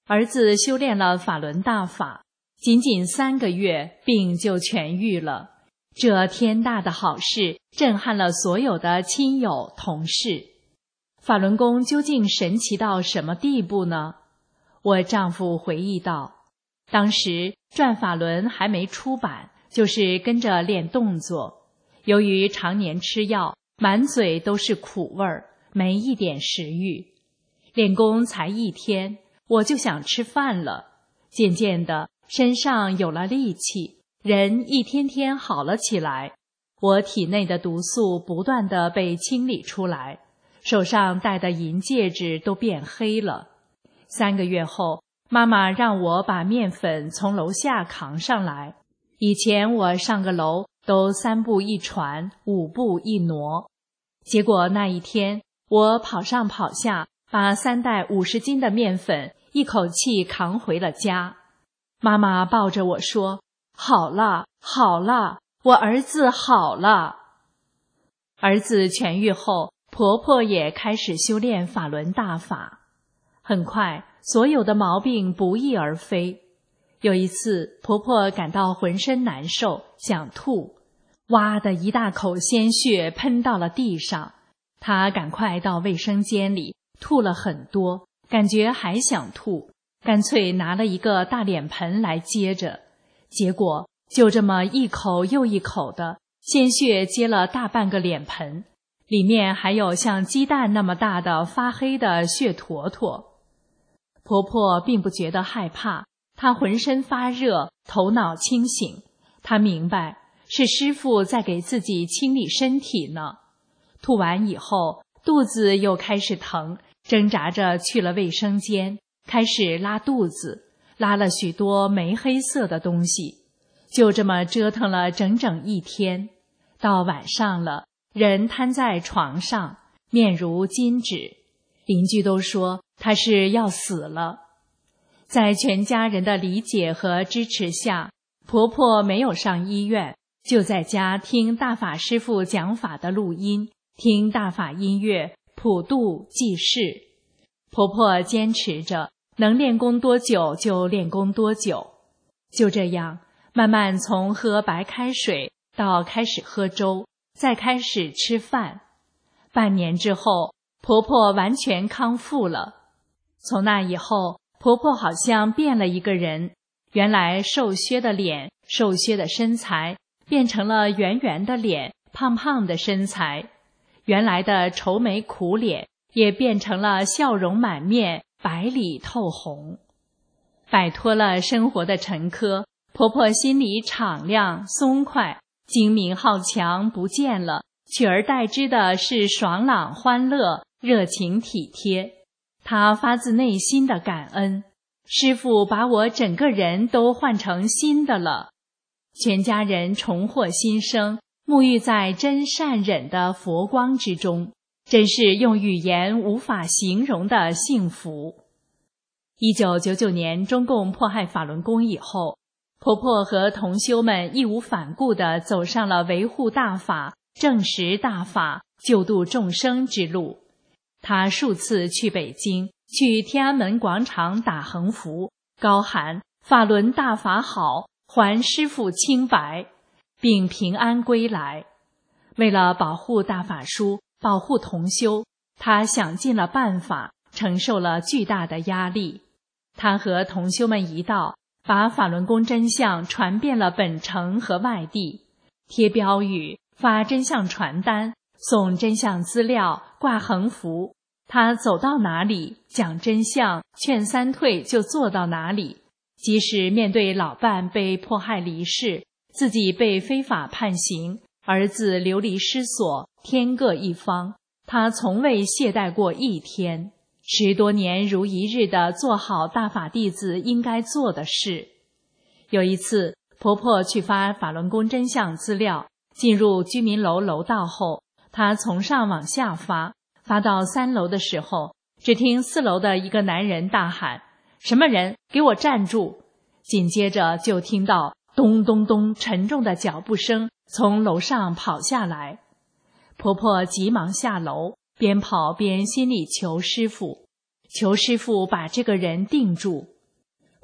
D: 儿子修炼了法轮大法，仅仅3个月，病就痊愈了。这天大的好事震撼了所有的亲友同事。法轮功究竟神奇到什么地步呢？我丈夫回忆道，当时《转法轮》还没出版，就是跟着练动作。由于常年吃药，满嘴都是苦味儿，没一点食欲。练功才1天，我就想吃饭了。渐渐的，身上有了力气，人一天天好了起来。我体内的毒素不断地被清理出来，手上戴的银戒指都变黑了。3个月后，妈妈让我把面粉从楼下扛上来。以前我上个楼都3步一传，5步一挪。结果那一天，我跑上跑下，把3袋50斤的面粉一口气扛回了家。妈妈抱着我说：“好了，好了，我儿子好了。”儿子痊愈后，婆婆也开始修炼法轮大法。很快，所有的毛病不翼而飞。有一次，婆婆感到浑身难受，想吐，哇的一大口鲜血喷到了地上。她赶快到卫生间里吐了很多，感觉还想吐，干脆拿了一个大脸盆来接着。结果就这么一口又一口的鲜血接了大半个脸盆，里面还有像鸡蛋那么大的发黑的血坨坨。婆婆并不觉得害怕，她浑身发热，头脑清醒。她明白是师父在给自己清理身体呢。吐完以后，肚子又开始疼，挣扎着去了卫生间，开始拉肚子，拉了许多煤黑色的东西。就这么折腾了整整1天。到晚上了，人瘫在床上，面如金纸，邻居都说他是要死了。在全家人的理解和支持下，婆婆没有上医院，就在家听大法师父讲法的录音，听大法音乐，普度济世。婆婆坚持着，能练功多久就练功多久。就这样，慢慢从喝白开水到开始喝粥，再开始吃饭。半年之后，婆婆完全康复了。从那以后，婆婆好像变了一个人，原来瘦削的脸、瘦削的身材，变成了圆圆的脸、胖胖的身材。原来的愁眉苦脸，也变成了笑容满面、白里透红。摆脱了生活的沉疴，婆婆心里敞亮松快，精明好强不见了，取而代之的是爽朗欢乐、热情体贴。她发自内心的感恩，师父把我整个人都换成新的了。全家人重获新生，沐浴在真善忍的佛光之中，真是用语言无法形容的幸福。1999年中共迫害法轮功以后，婆婆和同修们义无反顾地走上了维护大法、证实大法、救度众生之路。她数次去北京，去天安门广场打横幅，高喊法轮大法好，还师父清白，并平安归来。为了保护大法书，保护同修，她想尽了办法，承受了巨大的压力。她和同修们一道，把法轮功真相传遍了本城和外地，贴标语，发真相传单，送真相资料，挂横幅。她走到哪里，讲真相，劝三退就做到哪里。即使面对老伴被迫害离世，自己被非法判刑，儿子流离失所，天各一方，她从未懈怠过一天，10多年如一日地做好大法弟子应该做的事。有一次，婆婆去发法轮功真相资料，进入居民楼楼道后，她从上往下发到3楼的时候，只听4楼的一个男人大喊：“什么人？给我站住！”紧接着就听到咚咚咚沉重的脚步声从楼上跑下来。婆婆急忙下楼，边跑边心里求师父把这个人定住。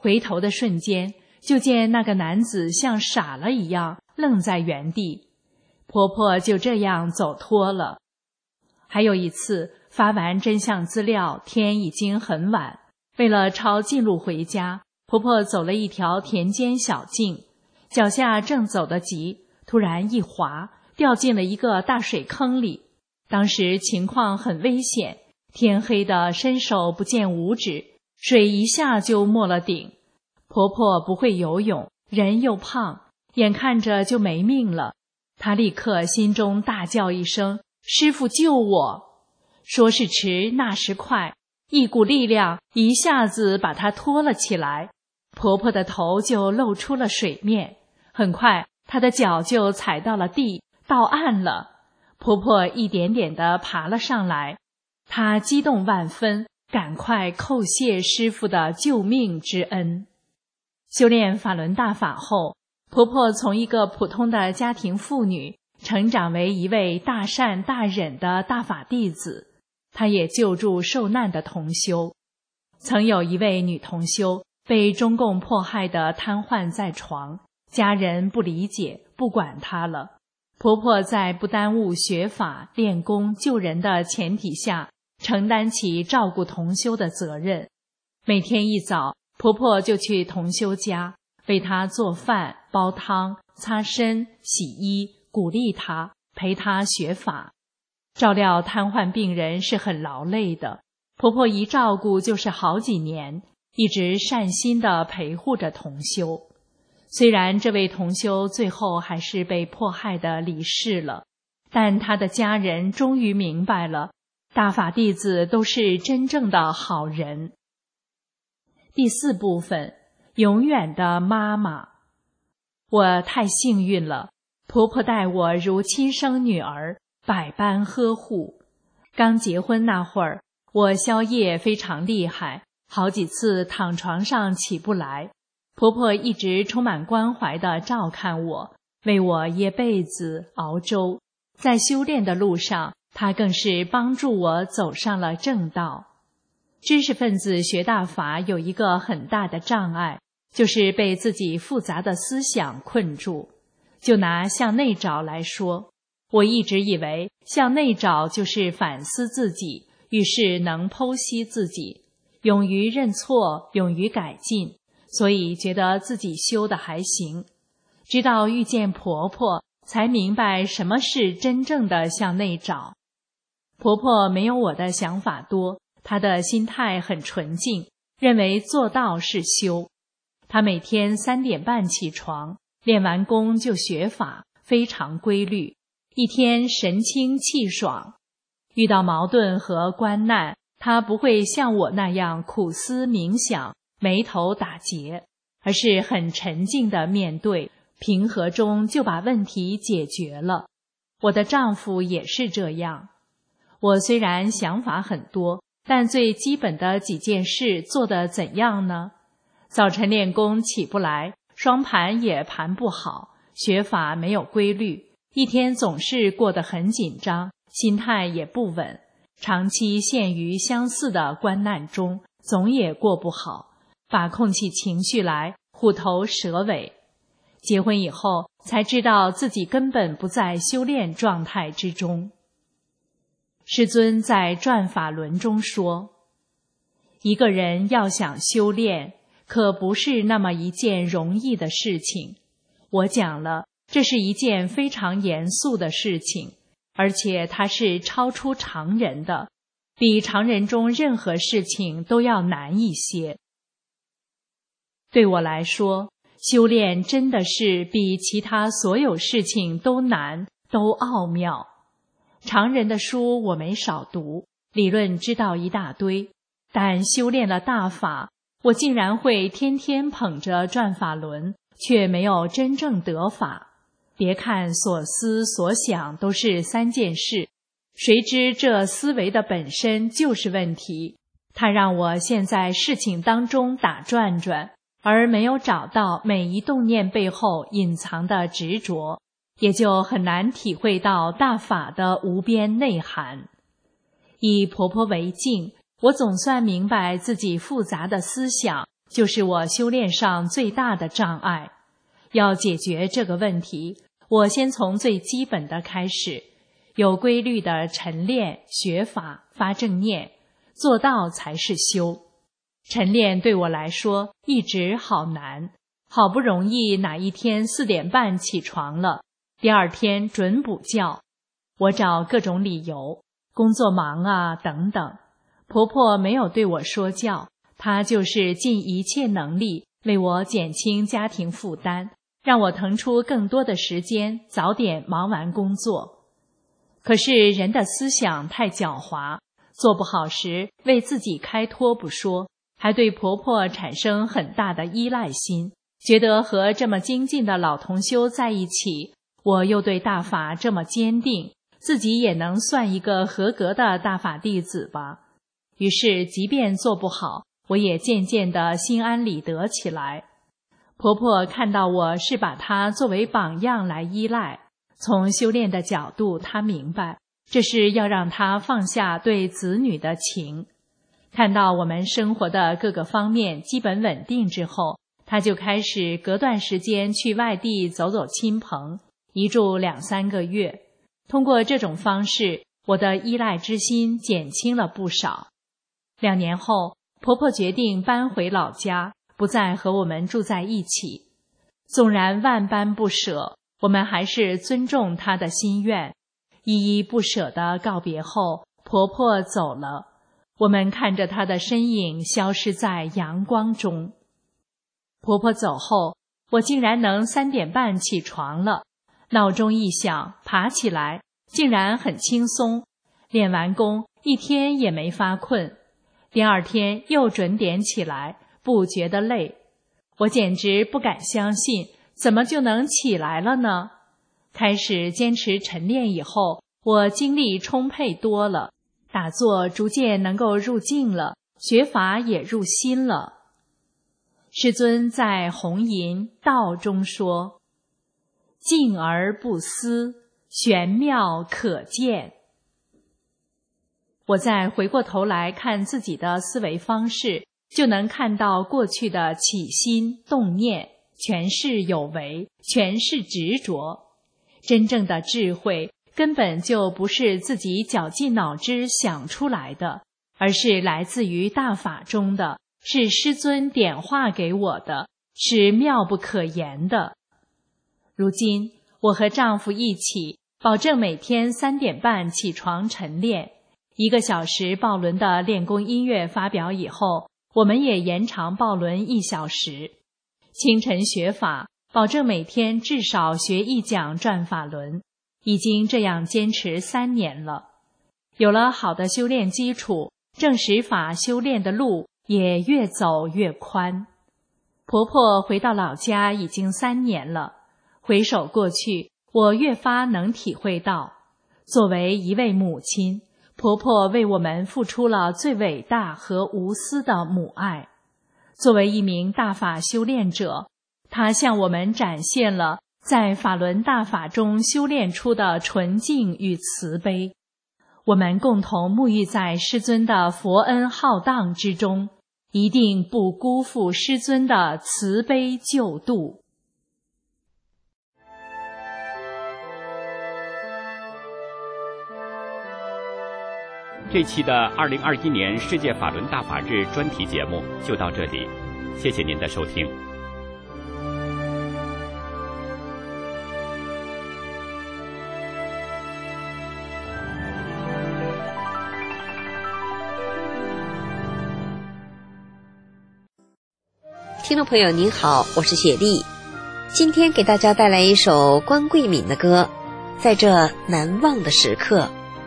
D: 回头的瞬间，就见那个男子像傻了一样愣在原地，婆婆就这样走脱了。还有一次，发完真相资料，天已经很晚，为了抄近路回家，婆婆走了一条田间小径，脚下正走得急，突然一滑，掉进了一个大水坑里。当时情况很危险，天黑的伸手不见五指，水一下就没了顶。婆婆不会游泳，人又胖，眼看着就没命了。她立刻心中大叫一声：“师父救我！”说时迟，那时快，一股力量一下子把她拖了起来，婆婆的头就露出了水面。很快，她的脚就踩到了地，到岸了。婆婆一点点地爬了上来，她激动万分，赶快叩谢师父的救命之恩。修炼法轮大法后，婆婆从一个普通的家庭妇女成长为一位大善大忍的大法弟子。她也救助受难的同修。曾有一位女同修被中共迫害得瘫痪在床，家人不理解，不管她了。婆婆在不耽误学法、练功、救人的前提下，承担起照顾同修的责任。每天一早，婆婆就去同修家，为她做饭、煲汤、擦身、洗衣，鼓励她，陪她学法。照料瘫痪病人是很劳累的，婆婆一照顾就是好几年，一直善心地陪护着同修。虽然这位同修最后还是被迫害的离世了，但她的家人终于明白了，大法弟子都是真正的好人。第4部分，永远的妈妈。我太幸运了，婆婆待我如亲生女儿，百般呵护。刚结婚那会儿，我宵夜非常厉害，好几次躺床上起不来。婆婆一直充满关怀地照看我，为我掖被子、熬粥。在修炼的路上，她更是帮助我走上了正道。知识分子学大法有一个很大的障碍，就是被自己复杂的思想困住。就拿向内找来说，我一直以为向内找就是反思自己，遇事能剖析自己，勇于认错，勇于改进，所以觉得自己修得还行。直到遇见婆婆，才明白什么是真正的向内找。婆婆没有我的想法多，她的心态很纯净，认为做到是修。她每天3点半起床，练完功就学法，非常规律，一天神清气爽。遇到矛盾和关难，她不会像我那样苦思冥想，眉头打结，而是很沉静地面对，平和中就把问题解决了。我的丈夫也是这样。我虽然想法很多，但最基本的几件事做得怎样呢？早晨练功起不来，双盘也盘不好，学法没有规律，一天总是过得很紧张，心态也不稳，长期陷于相似的关难中，总也过不好，把控起情绪来，虎头蛇尾。结婚以后才知道自己根本不在修炼状态之中。师尊在转法轮中说，一个人要想修炼，可不是那么一件容易的事情。我讲了，这是一件非常严肃的事情，而且它是超出常人的，比常人中任何事情都要难一些。对我来说，修炼真的是比其他所有事情都难，都奥妙。常人的书我没少读，理论知道一大堆，但修炼了大法，我竟然会天天捧着转法轮，却没有真正得法。别看所思所想都是3件事，谁知这思维的本身就是问题，它让我陷在事情当中打转转，而没有找到每一动念背后隐藏的执着，也就很难体会到大法的无边内涵。以婆婆为镜，我总算明白自己复杂的思想就是我修炼上最大的障碍。要解决这个问题，我先从最基本的开始，有规律的晨练、学法、发正念，做到才是修。晨练对我来说一直好难，好不容易哪一天4点半起床了，第二天准补觉。我找各种理由，工作忙啊等等。婆婆没有对我说教，她就是尽一切能力为我减轻家庭负担，让我腾出更多的时间早点忙完工作。可是人的思想太狡猾，做不好时为自己开脱不说，还对婆婆产生很大的依赖心，觉得和这么精进的老同修在一起，我又对大法这么坚定，自己也能算一个合格的大法弟子吧。于是即便做不好，我也渐渐地心安理得起来。婆婆看到我是把她作为榜样来依赖，从修炼的角度，她明白这是要让她放下对子女的情。看到我们生活的各个方面基本稳定之后，她就开始隔段时间去外地走走亲朋，一住2-3个月。通过这种方式，我的依赖之心减轻了不少。2年后，婆婆决定搬回老家，不再和我们住在一起。纵然万般不舍，我们还是尊重她的心愿。依依不舍地告别后，婆婆走了，我们看着她的身影消失在阳光中。婆婆走后，我竟然能3点半起床了，闹钟一响，爬起来，竟然很轻松。练完功，一天也没发困。第二天又准点起来，不觉得累。我简直不敢相信，怎么就能起来了呢？开始坚持晨练以后，我精力充沛多了，打坐逐渐能够入静了，学法也入心了。师尊在《弘淫道》中说：静而不思，玄妙可见。我再回过头来看自己的思维方式，就能看到过去的起心动念全是有为，全是执着。真正的智慧根本就不是自己绞尽脑汁想出来的，而是来自于大法中的，是师尊点化给我的，是妙不可言的。如今我和丈夫一起，保证每天3点半起床晨练，1个小时抱轮的练功音乐发表以后，我们也延长抱轮1小时。清晨学法，保证每天至少学1讲转法轮，已经这样坚持3年了。有了好的修炼基础，正实法修炼的路也越走越宽。婆婆回到老家已经3年了，回首过去，我越发能体会到，作为一位母亲，婆婆为我们付出了最伟大和无私的母爱。作为一名大法修炼者，她向我们展现了在法轮大法中修炼出的纯净与慈悲。我们共同沐浴在师尊的佛恩浩荡之中，一定不辜负师尊的慈悲救度。
A: 这期的2021年世界法轮大法日专题节目就到这里，谢谢您的收听。
E: 听众朋友您好，我是雪莉，今天给大家带来一首关桂敏的歌，在这难忘的时刻。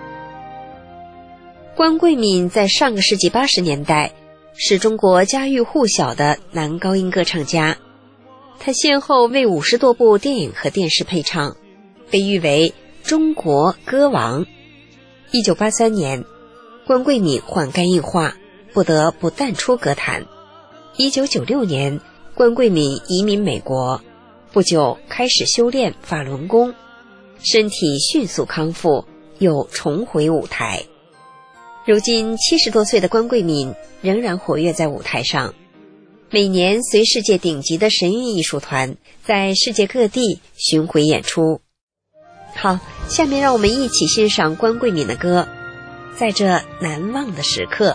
E: 关桂敏在上个世纪80年代是中国家喻户晓的男高音歌唱家，他先后为50多部电影和电视配唱，被誉为中国歌王。1983年，关桂敏患肝硬化，不得不淡出歌坛。1996年，关桂敏移民美国，不久开始修炼法轮功，身体迅速康复，又重回舞台。如今70多岁的关桂敏仍然活跃在舞台上。 每年随世界顶级的神韵艺术团在世界各地巡回演出。好，下面让我们一起欣赏关桂敏的歌《在这难忘的时刻》。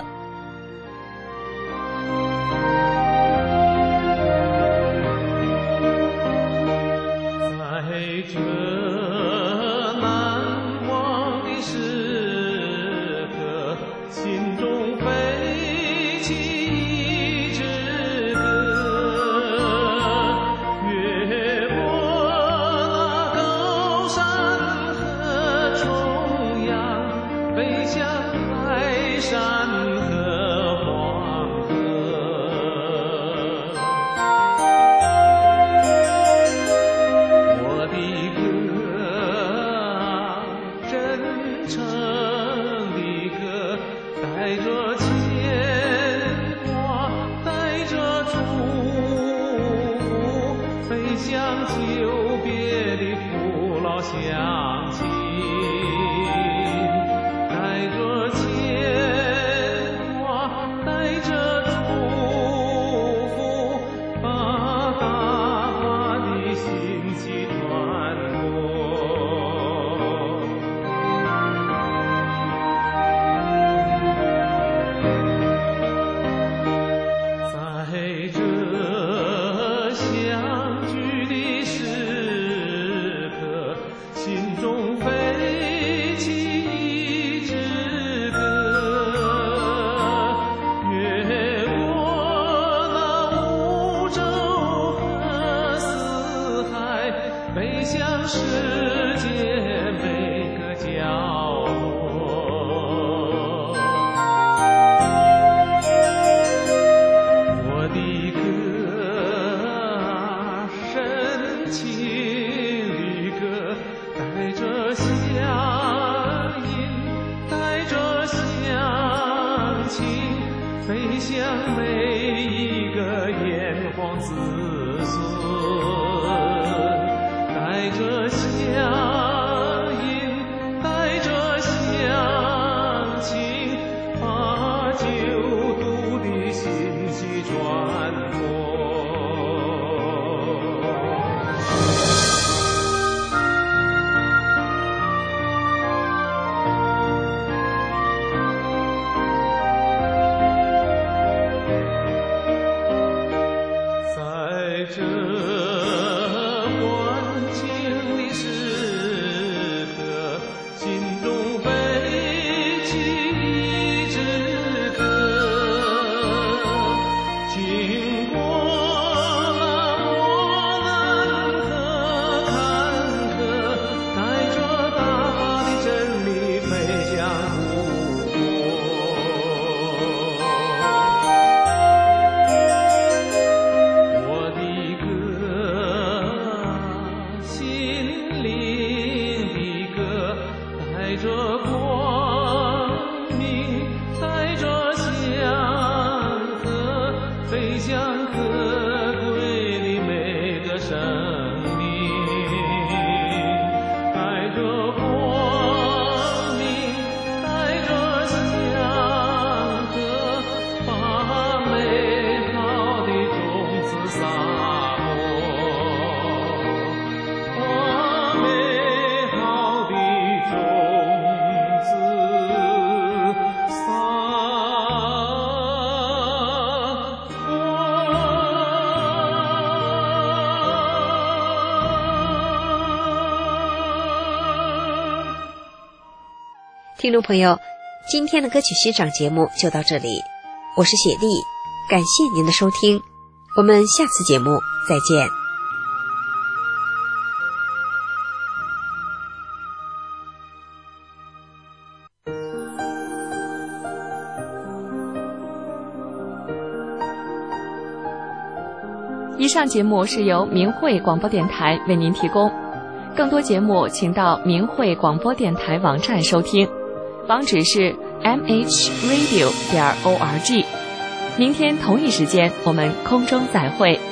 E: 听众朋友，今天的歌曲欣赏节目就到这里，我是雪莉，感谢您的收听，我们下次节目再见。
C: 以上节目是由明慧广播电台为您提供，更多节目请到明慧广播电台网站收听，网址是 mhradio.org。明天同一时间我们空中再会。